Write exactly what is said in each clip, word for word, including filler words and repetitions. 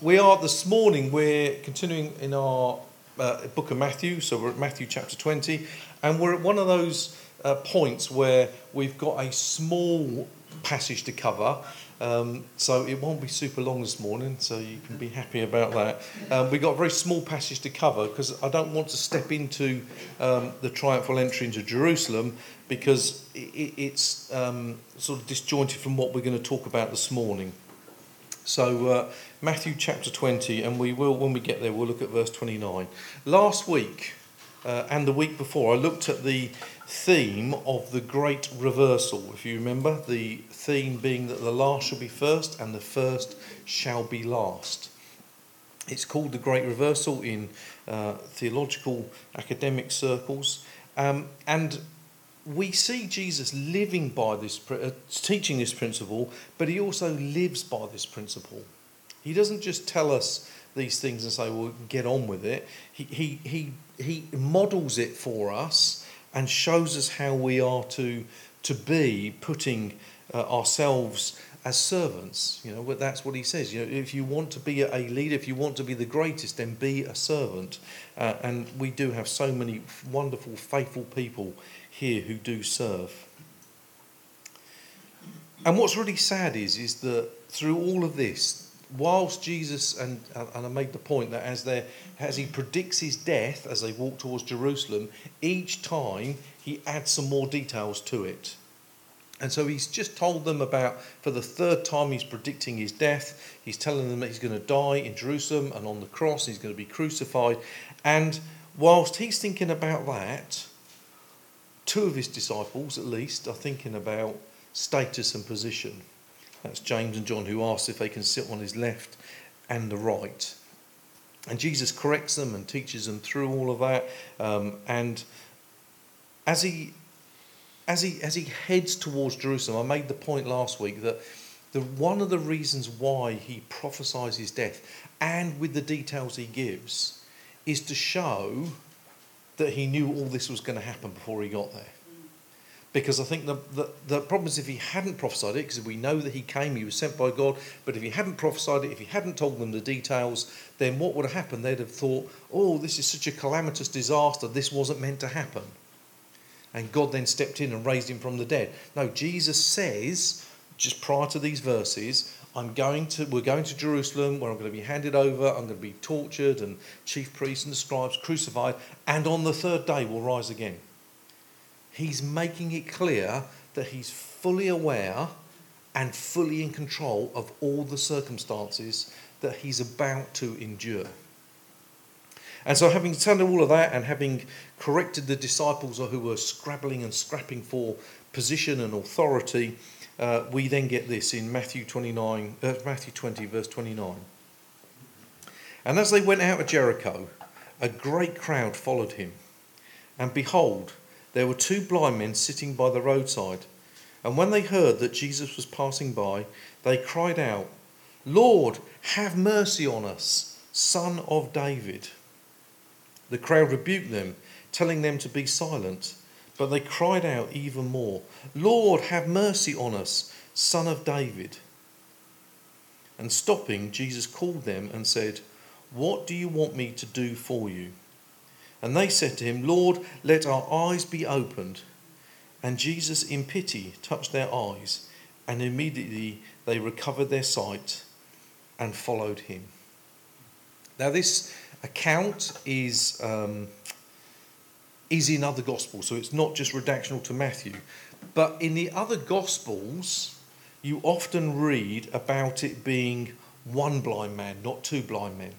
We are this morning, we're continuing in our uh, book of Matthew, so we're at Matthew chapter twenty, and we're at one of those uh, points where we've got a small passage to cover, um, so it won't be super long this morning, so you can be happy about that. Um, we've got a very small passage to cover because I don't want to step into um, the triumphal entry into Jerusalem because it, it's um, sort of disjointed from what we're going to talk about this morning. So uh, Matthew chapter twenty, and we will, when we get there, we'll look at verse twenty-nine. Last week uh, and the week before, I looked at the theme of the great reversal. If you remember, the theme being that the last shall be first and the first shall be last. It's called the great reversal in uh, theological academic circles, um, and we see Jesus living by this, uh, teaching this principle, but he also lives by this principle. He doesn't just tell us these things and say, well, get on with it. He, he, he, he models it for us and shows us how we are to, to be putting uh, ourselves as servants. You know, but that's what he says. You know, if you want to be a leader, if you want to be the greatest, then be a servant. Uh, and we do have so many wonderful, faithful people here who do serve. And what's really sad is, is that through all of this, whilst Jesus, and, and I made the point that as, as he predicts his death as they walk towards Jerusalem, each time he adds some more details to it. And so he's just told them about, for the third time he's predicting his death, he's telling them that he's going to die in Jerusalem and on the cross, he's going to be crucified. And whilst he's thinking about that, two of his disciples, at least, are thinking about status and position. That's James and John, who ask if they can sit on his left and the right. And Jesus corrects them and teaches them through all of that. Um, and as he, as he as he heads towards Jerusalem, I made the point last week that the one of the reasons why he prophesies his death, and with the details he gives, is to show that he knew all this was going to happen before he got there. Because I think the, the, the problem is if he hadn't prophesied it, because we know that he came, he was sent by God, but if he hadn't prophesied it, if he hadn't told them the details, then what would have happened? They'd have thought, oh, this is such a calamitous disaster, this wasn't meant to happen. And God then stepped in and raised him from the dead. No, Jesus says, just prior to these verses, I'm going to, we're going to Jerusalem where I'm going to be handed over, I'm going to be tortured and chief priests and the scribes crucified, and on the third day we'll rise again. He's making it clear that he's fully aware and fully in control of all the circumstances that he's about to endure. And so having said all of that and having corrected the disciples who were scrabbling and scrapping for position and authority, Uh, we then get this in Matthew twenty-nine, uh, Matthew twenty, verse twenty-nine. And as they went out of Jericho, a great crowd followed him. And behold, there were two blind men sitting by the roadside. And when they heard that Jesus was passing by, they cried out, Lord, have mercy on us, Son of David. The crowd rebuked them, telling them to be silent. But they cried out even more, Lord, have mercy on us, Son of David. And stopping, Jesus called them and said, What do you want me to do for you? And they said to him, Lord, let our eyes be opened. And Jesus, in pity, touched their eyes, and immediately they recovered their sight and followed him. Now this account is... Um, is in other Gospels, so it's not just redactional to Matthew. But in the other Gospels, you often read about it being one blind man, not two blind men.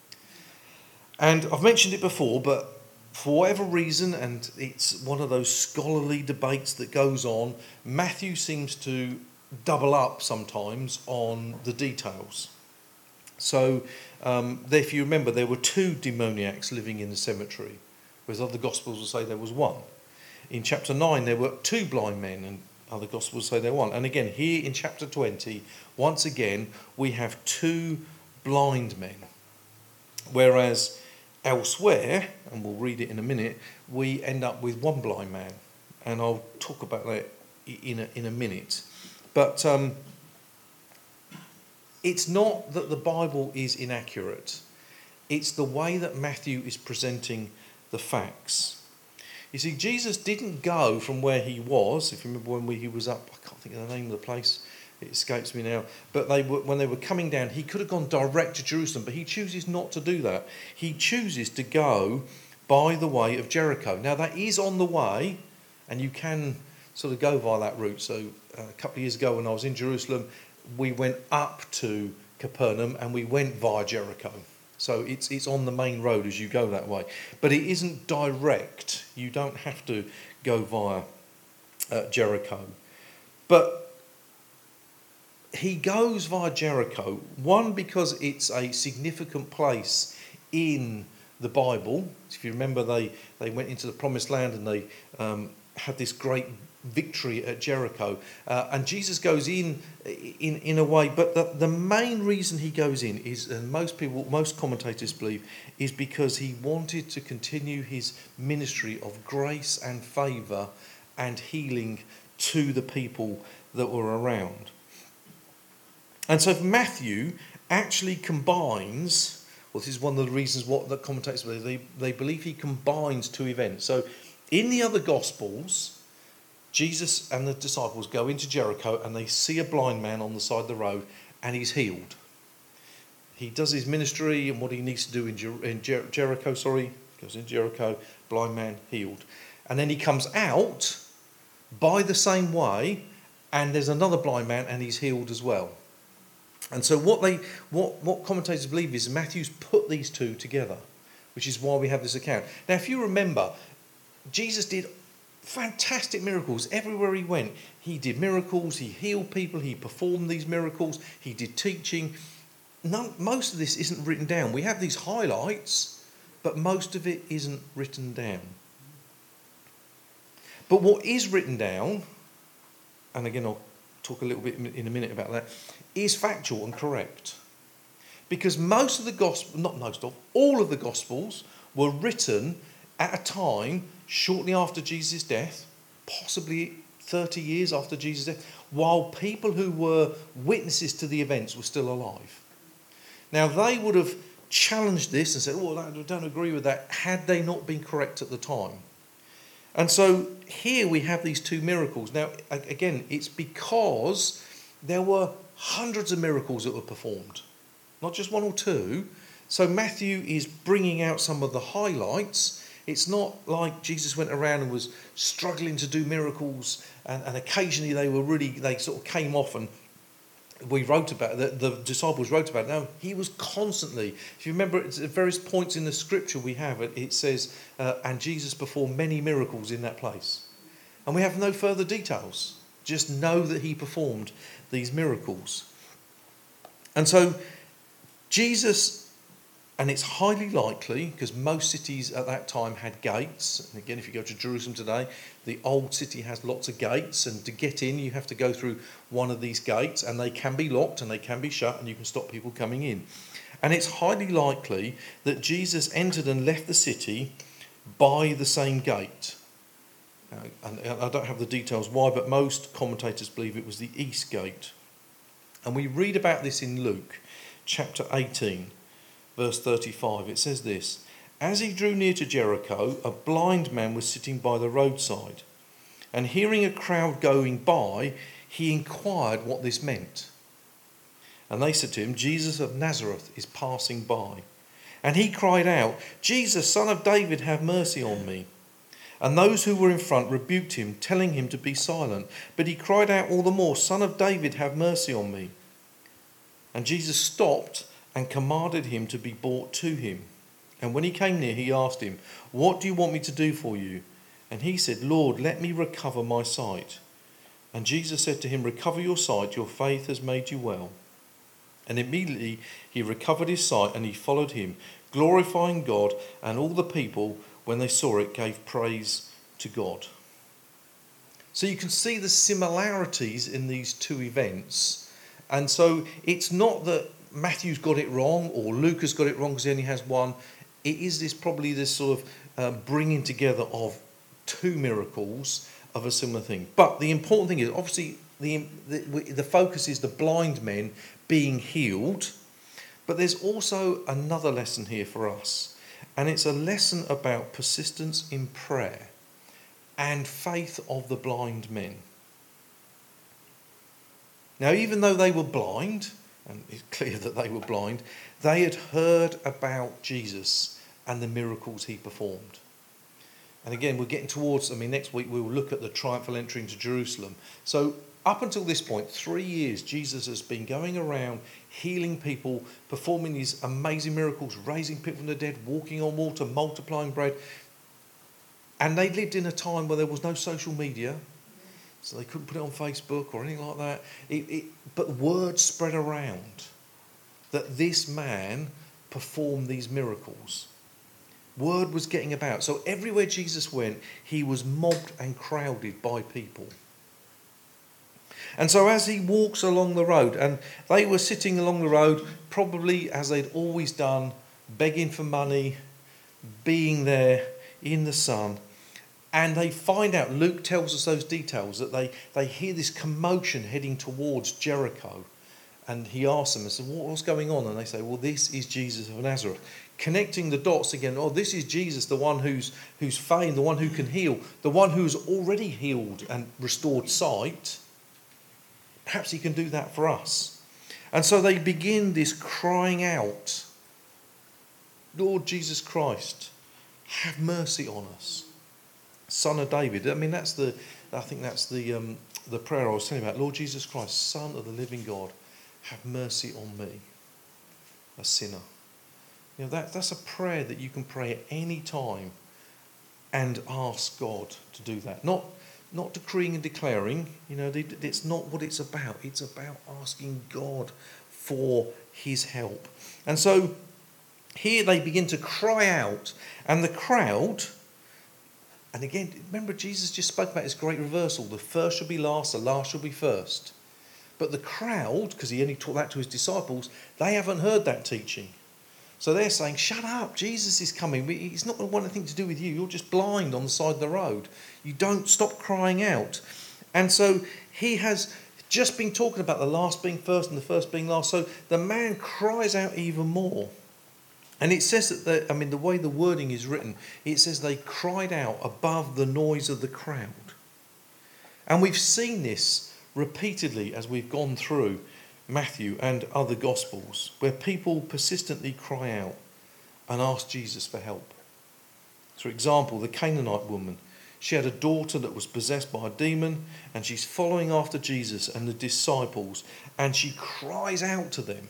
And I've mentioned it before, but for whatever reason, and it's one of those scholarly debates that goes on, Matthew seems to double up sometimes on the details. So um, if you remember, there were two demoniacs living in the cemetery, whereas other Gospels will say there was one. In chapter nine, there were two blind men, and other Gospels say there were one. And again, here in chapter twenty, once again, we have two blind men. Whereas elsewhere, and we'll read it in a minute, we end up with one blind man. And I'll talk about that in a, in a minute. But um, it's not that the Bible is inaccurate. It's the way that Matthew is presenting the facts. You see, Jesus didn't go from where he was. If you remember when we, he was up, I can't think of the name of the place. It escapes me now. But they were, when they were coming down, he could have gone direct to Jerusalem, but he chooses not to do that. He chooses to go by the way of Jericho. Now, that is on the way, and you can sort of go via that route. So uh, a couple of years ago when I was in Jerusalem, we went up to Capernaum and we went via Jericho. So it's it's on the main road as you go that way. But it isn't direct. You don't have to go via uh, Jericho. But he goes via Jericho, one, because it's a significant place in the Bible. If you remember, they, they went into the Promised Land and they um, had this great victory at Jericho. Uh, and Jesus goes in, in in a way, but the, the main reason he goes in is, and most people, most commentators believe, is because he wanted to continue his ministry of grace and favour and healing to the people that were around. And so Matthew actually combines, well, this is one of the reasons what the commentators believe, they, they believe he combines two events. So in the other Gospels, Jesus and the disciples go into Jericho and they see a blind man on the side of the road and he's healed. He does his ministry and what he needs to do in, Jer- in Jer- Jericho, sorry, goes in Jericho, blind man healed. And then he comes out by the same way and there's another blind man and he's healed as well. And so what they, what, what commentators believe is Matthew's put these two together, which is why we have this account. Now, if you remember, Jesus did fantastic miracles everywhere he went. He did miracles, he healed people, he performed these miracles, he did teaching. None, most of this isn't written down. We have these highlights, but most of it isn't written down. But what is written down, and again I'll talk a little bit in a minute about that, is factual and correct. Because most of the gospel, not most of, all of the gospels were written at a time shortly after Jesus' death, possibly thirty years after Jesus' death, while people who were witnesses to the events were still alive. Now they would have challenged this and said, oh, I don't agree with that, had they not been correct at the time. And so here we have these two miracles. Now, again, it's because there were hundreds of miracles that were performed, not just one or two. So Matthew is bringing out some of the highlights. It's not like Jesus went around and was struggling to do miracles and, and occasionally they were really, they sort of came off and we wrote about it, the, the disciples wrote about it. No, he was constantly, if you remember at various points in the scripture we have, it, it says, uh, and Jesus performed many miracles in that place. And we have no further details. Just know that he performed these miracles. And so Jesus, and it's highly likely, because most cities at that time had gates, and again if you go to Jerusalem today, the old city has lots of gates, and to get in you have to go through one of these gates, and they can be locked and they can be shut and you can stop people coming in. And it's highly likely that Jesus entered and left the city by the same gate. Uh, and I don't have the details why, but most commentators believe it was the east gate. And we read about this in Luke chapter eighteen, verse thirty-five. It says this: as he drew near to Jericho, a blind man was sitting by the roadside, and hearing a crowd going by, he inquired what this meant. And they said to him, Jesus of Nazareth is passing by. And he cried out, Jesus, son of David, have mercy on me. And those who were in front rebuked him, telling him to be silent. But he cried out all the more, Son of David, have mercy on me. And Jesus stopped and commanded him to be brought to him. And when he came near, he asked him, what do you want me to do for you? And he said, Lord, let me recover my sight. And Jesus said to him, recover your sight, your faith has made you well. And immediately he recovered his sight and he followed him, glorifying God, and all the people, when they saw it, gave praise to God. So you can see the similarities in these two events. And so it's not that Matthew's got it wrong or Luke has got it wrong because he only has one. It is this probably this sort of uh, bringing together of two miracles of a similar thing. But the important thing is, obviously, the, the, the focus is the blind men being healed. But there's also another lesson here for us. And it's a lesson about persistence in prayer and faith of the blind men. Now, even though they were blind, and it's clear that they were blind, they had heard about Jesus and the miracles he performed. And again, we're getting towards, I mean, next week we will look at the triumphal entry into Jerusalem. So up until this point, three years, Jesus has been going around healing people, performing these amazing miracles, raising people from the dead, walking on water, multiplying bread. And they lived in a time where there was no social media, so they couldn't put it on Facebook or anything like that. It, it, but word spread around that this man performed these miracles. Word was getting about. So everywhere Jesus went, he was mobbed and crowded by people. And so as he walks along the road, and they were sitting along the road, probably as they'd always done, begging for money, being there in the sun, and they find out, Luke tells us those details, that they, they hear this commotion heading towards Jericho. And he asks them, I said, what's going on? And they say, well, this is Jesus of Nazareth. Connecting the dots again, oh, this is Jesus, the one who's who's fame, the one who can heal, the one who's already healed and restored sight. Perhaps he can do that for us. And so they begin this crying out, Lord Jesus Christ, have mercy on us. Son of David. I mean, that's the, I think that's the um, the prayer I was telling you about. Lord Jesus Christ, Son of the living God, have mercy on me, a sinner. You know, that, that's a prayer that you can pray at any time and ask God to do that. Not, not decreeing and declaring, you know, it's not what it's about. It's about asking God for his help. And so here they begin to cry out, and the crowd, and again, remember Jesus just spoke about this great reversal. The first shall be last, the last shall be first. But the crowd, because he only taught that to his disciples, they haven't heard that teaching. So they're saying, shut up, Jesus is coming. He's not going to want anything to do with you. You're just blind on the side of the road. You don't stop crying out. And so he has just been talking about the last being first and the first being last. So the man cries out even more. And it says that, the, I mean, the way the wording is written, it says they cried out above the noise of the crowd. And we've seen this repeatedly as we've gone through Matthew and other Gospels, where people persistently cry out and ask Jesus for help. For example, the Canaanite woman, she had a daughter that was possessed by a demon, and she's following after Jesus and the disciples, and she cries out to them.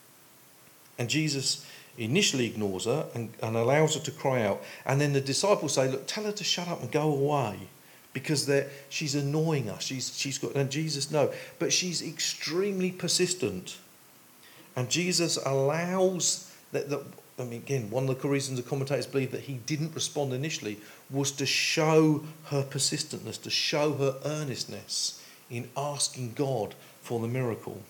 And Jesus initially ignores her and, and allows her to cry out, and then the disciples say, look, tell her to shut up and go away, because she's annoying us. She's, she's got, and Jesus, no. But she's extremely persistent. And Jesus allows, that, that, I mean, again, one of the reasons the commentators believe that he didn't respond initially was to show her persistentness, to show her earnestness in asking God for the miracle.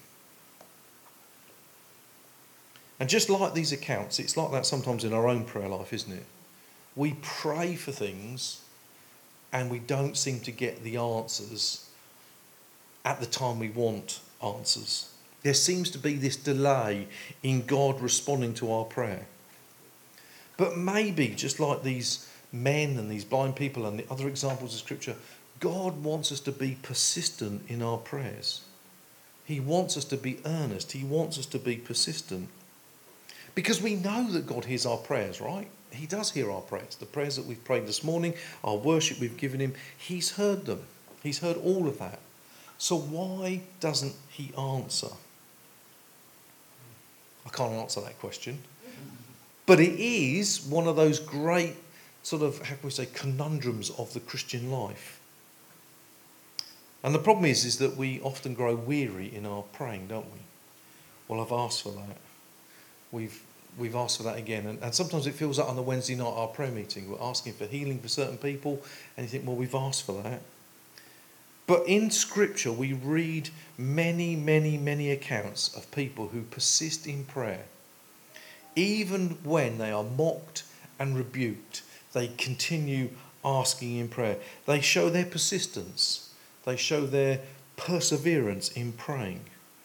And just like these accounts, it's like that sometimes in our own prayer life, isn't it? We pray for things and we don't seem to get the answers at the time we want answers. There seems to be this delay in God responding to our prayer. But maybe, just like these men and these blind people and the other examples of Scripture, God wants us to be persistent in our prayers. He wants us to be earnest. He wants us to be persistent. Because we know that God hears our prayers, right? He does hear our prayers. The prayers that we've prayed this morning, our worship we've given him, he's heard them. He's heard all of that. So why doesn't he answer? I can't answer that question. But it is one of those great sort of, how can we say, conundrums of the Christian life. And the problem is, is that we often grow weary in our praying, don't we? Well, I've asked for that. We've We've asked for that again. And, and sometimes it feels like on the Wednesday night, our prayer meeting, we're asking for healing for certain people. And you think, well, we've asked for that. But in Scripture, we read many, many, many accounts of people who persist in prayer. Even when they are mocked and rebuked, they continue asking in prayer. They show their persistence. They show their perseverance in praying.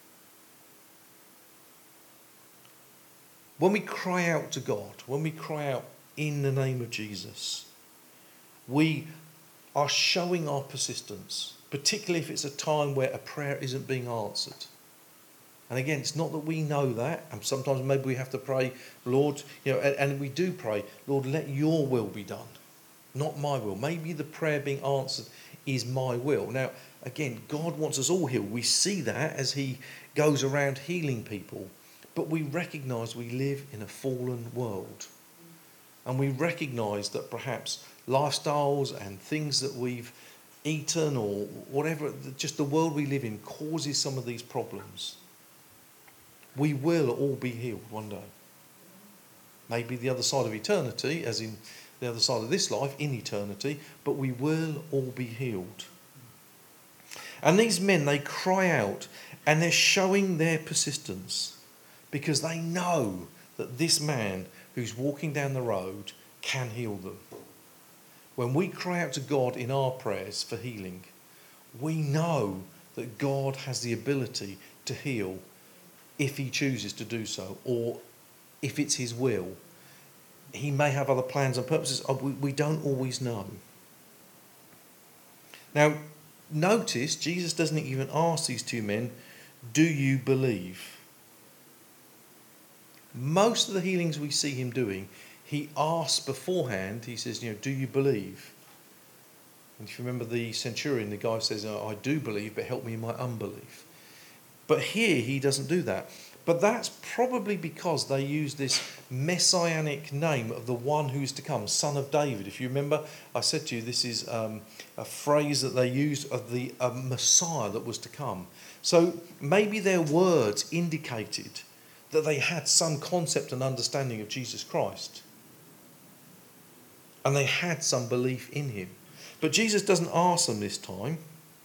When we cry out to God, when we cry out in the name of Jesus, we are showing our persistence, particularly if it's a time where a prayer isn't being answered. And again, it's not that we know that, and sometimes maybe we have to pray, Lord, you know, and, and we do pray, Lord, let your will be done, not my will. Maybe the prayer being answered is my will. Now, again, God wants us all healed. We see that as he goes around healing people, but we recognise we live in a fallen world. And we recognise that perhaps lifestyles and things that we've eaten or whatever, just the world we live in causes some of these problems. We will all be healed one day. Maybe the other side of eternity, as in the other side of this life, in eternity, but we will all be healed. And these men, they cry out and they're showing their persistence because they know that this man who's walking down the road can heal them. When we cry out to God in our prayers for healing, we know that God has the ability to heal if he chooses to do so, or if it's his will. He may have other plans and purposes. We, we don't always know. Now, notice Jesus doesn't even ask these two men, do you believe? Most of the healings we see him doing, he asks beforehand, he says, you know, do you believe? And if you remember the centurion, the guy says, oh, I do believe, but help me in my unbelief. But here he doesn't do that. But that's probably because they use this messianic name of the one who's to come, Son of David. If you remember, I said to you, this is um, a phrase that they used of the uh, Messiah that was to come. So maybe their words indicated that they had some concept and understanding of Jesus Christ. And they had some belief in him. But Jesus doesn't ask them this time.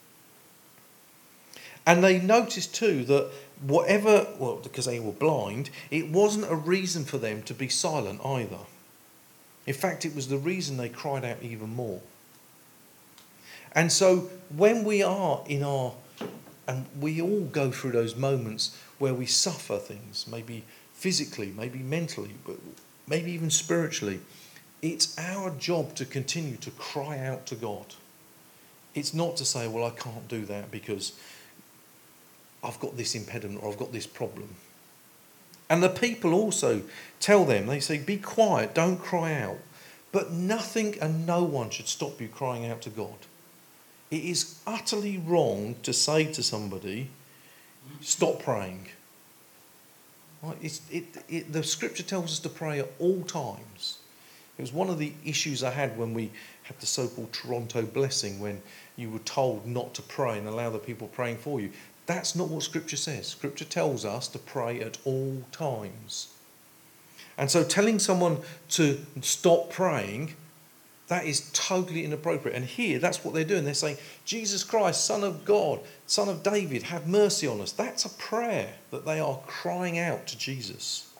And they noticed too that whatever, well, because they were blind, it wasn't a reason for them to be silent either. In fact, it was the reason they cried out even more. And so when we are in our, and we all go through those moments where we suffer things, maybe physically, maybe mentally, but maybe even spiritually, it's our job to continue to cry out to God. It's not to say, well, I can't do that because I've got this impediment or I've got this problem. And the people also tell them, they say, be quiet, don't cry out. But nothing and no one should stop you crying out to God. It is utterly wrong to say to somebody, stop praying. Right? It's, it, it, the scripture tells us to pray at all times. It was one of the issues I had when we had the so-called Toronto blessing, when you were told not to pray and allow the people praying for you. That's not what Scripture says. Scripture tells us to pray at all times. And so telling someone to stop praying, that is totally inappropriate. And here, that's what they're doing. They're saying, Jesus Christ, Son of God, Son of David, have mercy on us. That's a prayer that they are crying out to Jesus.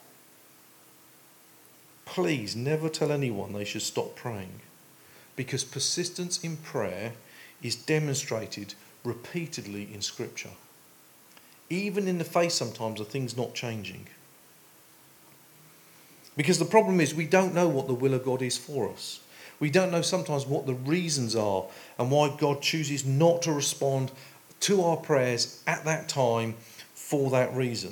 Please never tell anyone they should stop praying, because persistence in prayer is demonstrated repeatedly in Scripture, even in the face sometimes of things not changing. Because the problem is we don't know what the will of God is for us. We don't know sometimes what the reasons are and why God chooses not to respond to our prayers at that time for that reason.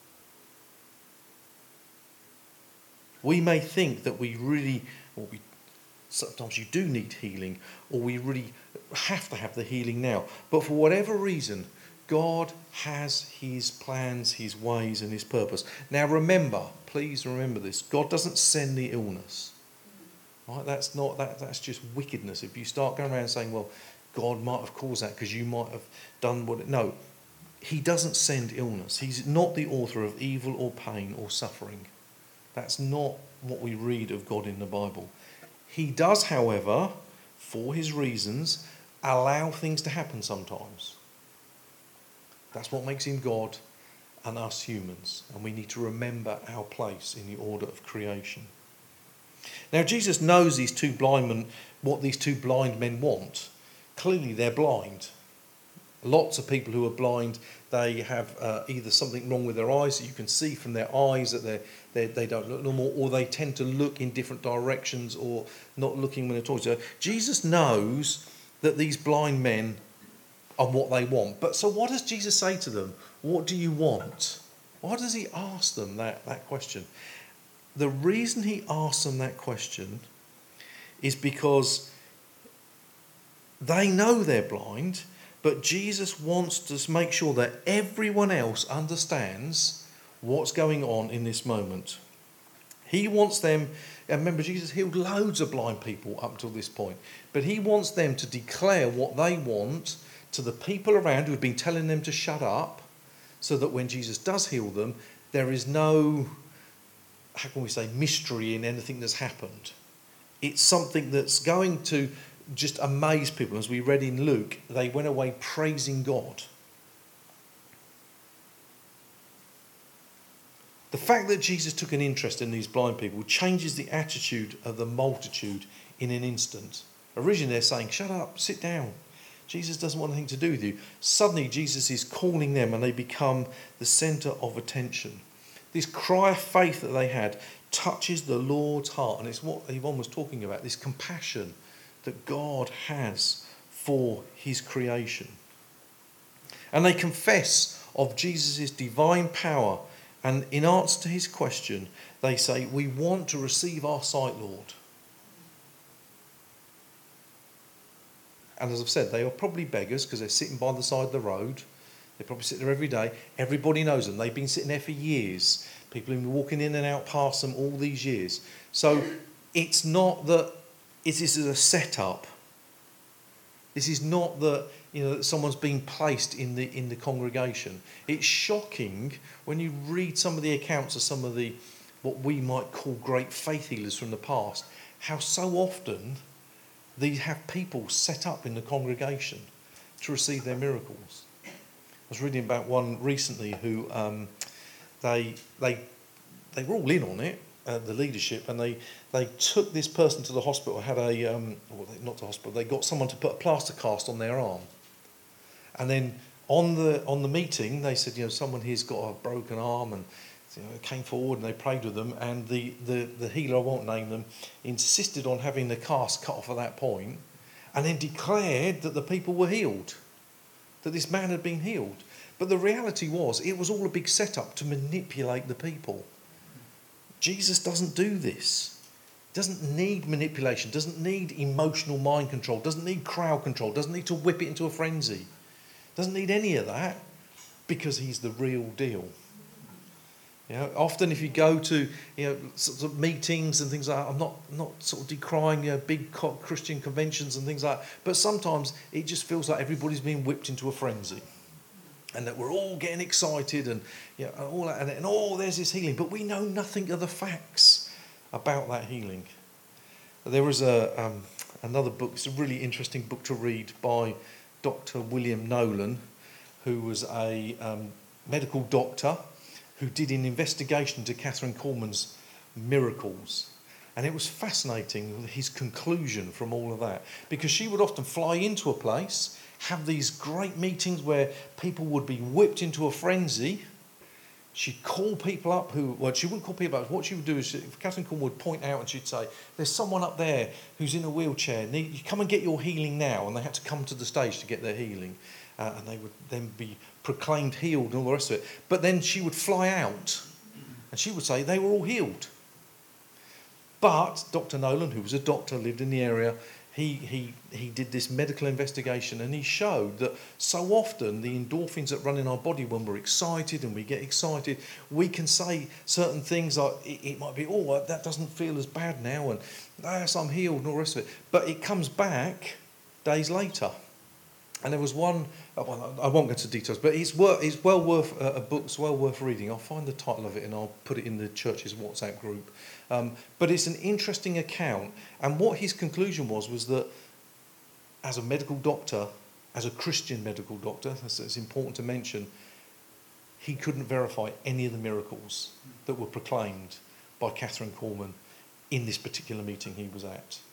We may think that we really, or we sometimes you do need healing, or we really have to have the healing now. But for whatever reason, God has his plans, his ways, and his purpose. Now remember, please remember this, God doesn't send the illness. Right? That's not that that's just wickedness. If you start going around saying, well, God might have caused that because you might have done what it, no, he doesn't send illness. He's not the author of evil or pain or suffering. That's not what we read of God in the Bible. He does, however, for his reasons, allow things to happen sometimes. That's what makes him God and us humans. And we need to remember our place in the order of creation. Now, Jesus knows these two blind men, what these two blind men want. Clearly, they're blind. Lots of people who are blind, they have uh, either something wrong with their eyes that you can see from their eyes that they they they don't look normal, or they tend to look in different directions or not looking when they're talking. So Jesus knows that these blind men are what they want. But so what does Jesus say to them? What do you want? Why does he ask them that, that question? The reason he asks them that question is because they know they're blind, but Jesus wants to make sure that everyone else understands what's going on in this moment. He wants them, and remember, Jesus healed loads of blind people up until this point, but he wants them to declare what they want to the people around who have been telling them to shut up, so that when Jesus does heal them, there is no, how can we say, mystery in anything that's happened. It's something that's going to just amaze people. As we read in Luke, they went away praising God. The fact that Jesus took an interest in these blind people changes the attitude of the multitude in an instant. Originally they're saying, shut up, sit down. Jesus doesn't want anything to do with you. Suddenly Jesus is calling them and they become the centre of attention. This cry of faith that they had touches the Lord's heart, and it's what Yvonne was talking about, this compassion that God has for his creation. And they confess of Jesus' divine power, and in answer to his question, they say, we want to receive our sight, Lord. And as I've said, they are probably beggars because they're sitting by the side of the road. They probably sit there every day. Everybody knows them. They've been sitting there for years. People have been walking in and out past them all these years. So it's not that it is a setup. This is not that, you know, that someone's been placed in the in the congregation. It's shocking when you read some of the accounts of some of the what we might call great faith healers from the past, how so often they have people set up in the congregation to receive their miracles. I was reading about one recently who um, they they they were all in on it, uh, the leadership, and they they took this person to the hospital. Had a um, well, not the hospital. They got someone to put a plaster cast on their arm, and then on the on the meeting they said, you know, someone here's got a broken arm, and you know, came forward and they prayed with them, and the, the, the healer, I won't name them, insisted on having the cast cut off at that point, and then declared that the people were healed, that this man had been healed. But the reality was, it was all a big setup to manipulate the people. Jesus doesn't do this. Doesn't need manipulation, doesn't need emotional mind control, doesn't need crowd control, doesn't need to whip it into a frenzy, doesn't need any of that, because he's the real deal. You know, often if you go to, you know, sorts of meetings and things like that, I'm not not sort of decrying, you know, big Christian conventions and things like that, but sometimes it just feels like everybody's being whipped into a frenzy, and that we're all getting excited and, you know, and all that, and, and oh, there's this healing, but we know nothing of the facts about that healing. There was a um, another book. It's a really interesting book to read by Doctor William Nolan, who was a um, medical doctor who did an investigation into Catherine Coleman's miracles. And it was fascinating, his conclusion from all of that. Because she would often fly into a place, have these great meetings where people would be whipped into a frenzy. She'd call people up who, well, she wouldn't call people up. What she would do is, she, Catherine Coleman would point out and she'd say, there's someone up there who's in a wheelchair. Need, you come and get your healing now. And they had to come to the stage to get their healing. Uh, and they would then be proclaimed healed and all the rest of it. But then she would fly out and she would say they were all healed. But Doctor Nolan, who was a doctor, lived in the area, he, he, he did this medical investigation, and he showed that so often the endorphins that run in our body when we're excited and we get excited, we can say certain things like, it, it might be, oh, that doesn't feel as bad now, and yes, I'm healed and all the rest of it. But it comes back days later. And there was one, well, I won't go into details, but it's, wor- it's well worth a book. It's well worth reading. I'll find the title of it and I'll put it in the church's WhatsApp group. Um, but it's an interesting account. And what his conclusion was, was that as a medical doctor, as a Christian medical doctor, that's, that's important to mention, he couldn't verify any of the miracles that were proclaimed by Catherine Coleman in this particular meeting he was at.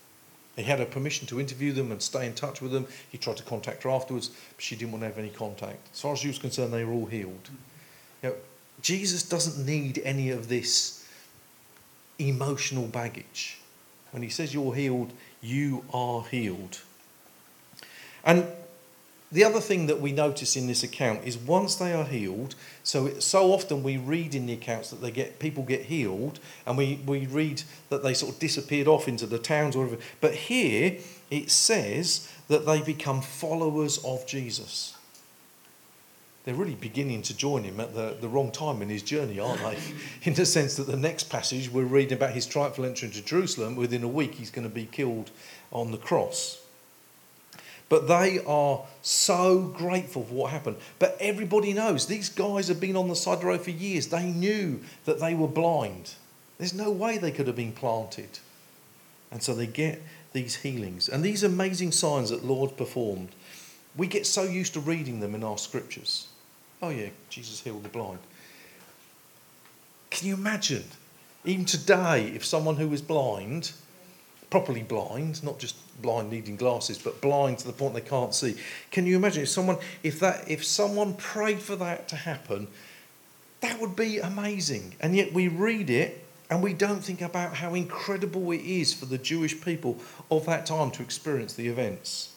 He had her permission to interview them and stay in touch with them. He tried to contact her afterwards, but she didn't want to have any contact. As far as she was concerned, they were all healed. You know, Jesus doesn't need any of this emotional baggage. When he says you're healed, you are healed. And the other thing that we notice in this account is once they are healed, so it, so often we read in the accounts that they get people get healed, and we, we read that they sort of disappeared off into the towns or whatever. But here it says that they become followers of Jesus. They're really beginning to join him at the, the wrong time in his journey, aren't they? In the sense that the next passage we're reading about his triumphal entry into Jerusalem, within a week he's going to be killed on the cross. But they are so grateful for what happened. But everybody knows these guys have been on the side of the road for years. They knew that they were blind. There's no way they could have been planted. And so they get these healings. And these amazing signs that Lord performed, we get so used to reading them in our scriptures. Oh yeah, Jesus healed the blind. Can you imagine, even today, if someone who was blind, properly blind, not just blind needing glasses, but blind to the point they can't see. Can you imagine if someone, if that, if someone prayed for that to happen, that would be amazing. And yet we read it and we don't think about how incredible it is for the Jewish people of that time to experience the events.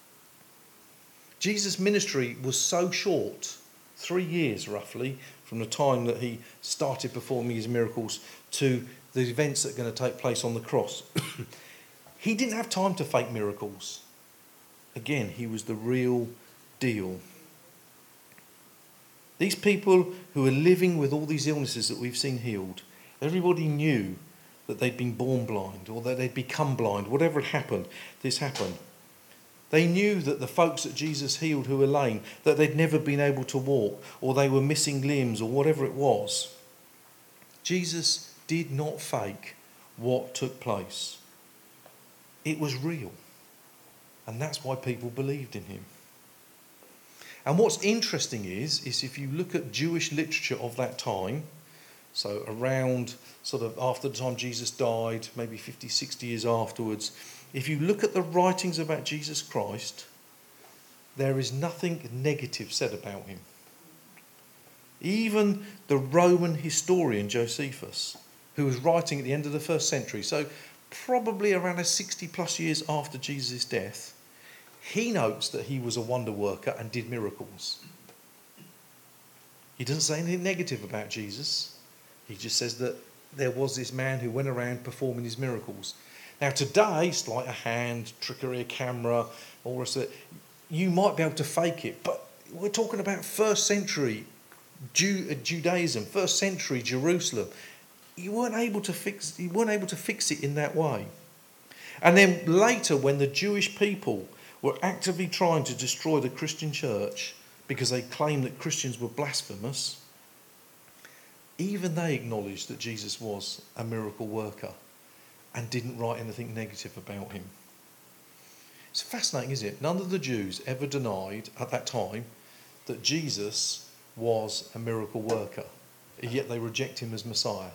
Jesus' ministry was so short, three years roughly, from the time that he started performing his miracles to the events that are going to take place on the cross. He didn't have time to fake miracles. Again, he was the real deal. These people who are living with all these illnesses that we've seen healed, everybody knew that they'd been born blind or that they'd become blind, whatever had happened, this happened. They knew that the folks that Jesus healed who were lame, that they'd never been able to walk or they were missing limbs or whatever it was. Jesus did not fake what took place. It was real. And that's why people believed in him. And what's interesting is, is if you look at Jewish literature of that time, so around sort of after the time Jesus died, maybe fifty, sixty years afterwards, if you look at the writings about Jesus Christ, there is nothing negative said about him. Even the Roman historian Josephus, who was writing at the end of the first century, so probably around sixty plus years after Jesus' death, he notes that he was a wonder worker and did miracles. He doesn't say anything negative about Jesus. He just says that there was this man who went around performing his miracles. Now today, sleight of hand, trickery, a camera, all the rest of it, you might be able to fake it, but we're talking about first century Jew, Judaism, first century Jerusalem. You weren't able to fix. You weren't able to fix it in that way. And then later, when the Jewish people were actively trying to destroy the Christian church because they claimed that Christians were blasphemous, even they acknowledged that Jesus was a miracle worker and didn't write anything negative about him. It's fascinating, isn't it? None of the Jews ever denied at that time that Jesus was a miracle worker, yet they reject him as Messiah.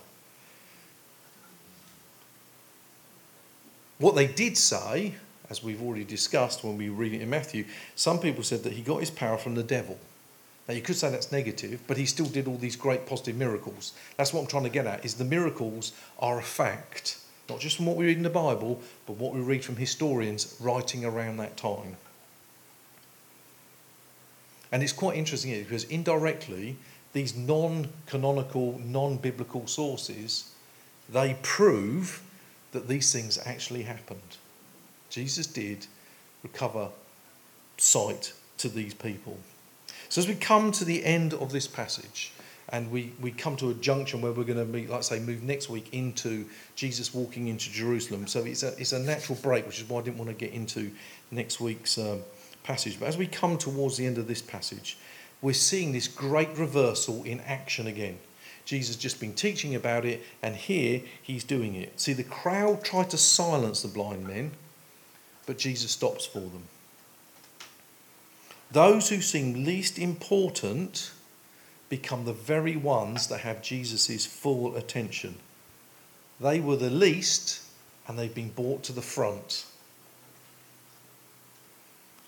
What they did say, as we've already discussed when we read it in Matthew, some people said that he got his power from the devil. Now you could say that's negative, but he still did all these great positive miracles. That's what I'm trying to get at, is the miracles are a fact. Not just from what we read in the Bible, but what we read from historians writing around that time. And it's quite interesting because indirectly, these non-canonical, non-biblical sources, they prove that these things actually happened. Jesus did recover sight to these people. So as we come to the end of this passage, and we, we come to a junction where we're going to meet, like I say, move next week into Jesus walking into Jerusalem. So it's a, it's a natural break, which is why I didn't want to get into next week's um, passage. But as we come towards the end of this passage, we're seeing this great reversal in action again. Jesus has just been teaching about it, and here he's doing it. See, the crowd tried to silence the blind men, but Jesus stops for them. Those who seem least important become the very ones that have Jesus' full attention. They were the least, and they've been brought to the front.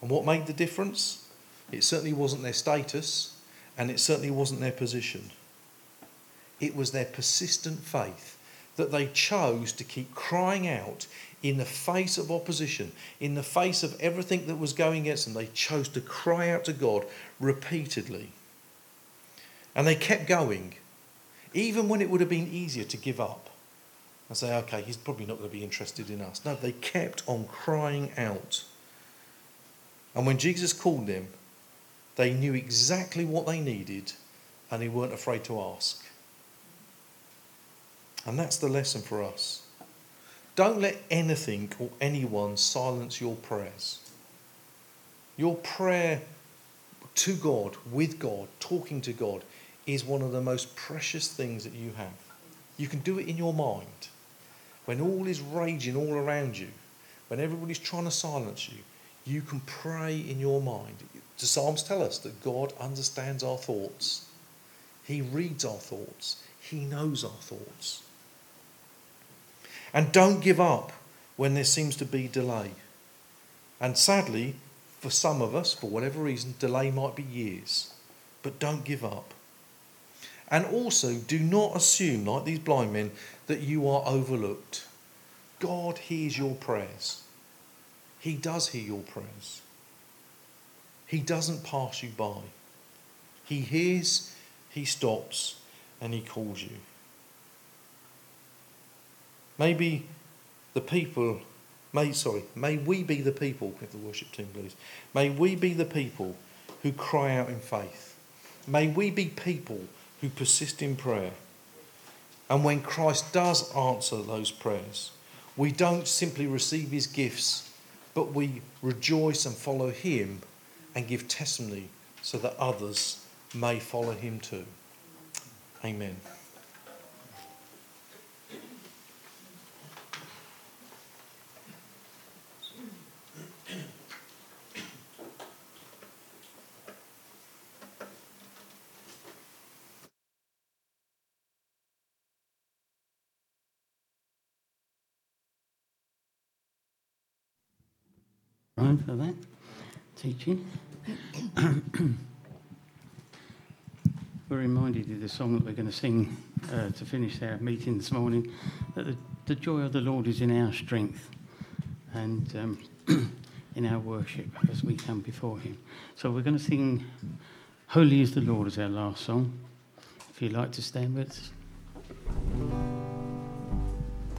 And what made the difference? It certainly wasn't their status, and it certainly wasn't their position. It was their persistent faith that they chose to keep crying out in the face of opposition, in the face of everything that was going against them. They chose to cry out to God repeatedly. And they kept going, even when it would have been easier to give up and say, okay, he's probably not going to be interested in us. No, they kept on crying out. And when Jesus called them, they knew exactly what they needed, and they weren't afraid to ask. And that's the lesson for us. Don't let anything or anyone silence your prayers. Your prayer to God, with God, talking to God, is one of the most precious things that you have. You can do it in your mind. When all is raging all around you, when everybody's trying to silence you, you can pray in your mind. The Psalms tell us that God understands our thoughts. He reads our thoughts. He knows our thoughts. And don't give up when there seems to be delay. And sadly, for some of us, for whatever reason, delay might be years. But don't give up. And also, do not assume, like these blind men, that you are overlooked. God hears your prayers. He does hear your prayers. He doesn't pass you by. He hears, he stops, and he calls you. Maybe the people, may sorry, may we be the people, with the worship team please, may we be the people who cry out in faith. May we be people who persist in prayer. And when Christ does answer those prayers, we don't simply receive his gifts, but we rejoice and follow him and give testimony so that others may follow him too. Amen. Ryan, for that teaching. We're reminded of the song that we're going to sing uh, to finish our meeting this morning, that the, the joy of the Lord is in our strength and um, in our worship as we come before him. So we're going to sing Holy is the Lord as our last song. If you'd like to stand with us.